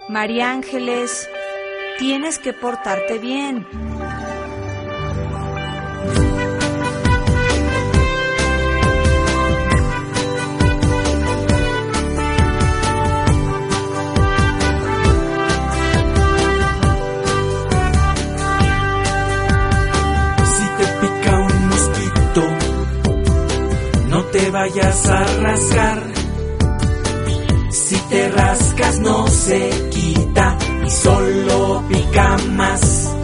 María Ángeles, tienes que portarte bien. Si te pica un mosquito, no te vayas a rascar. Si te rascas no se quita y solo pica más.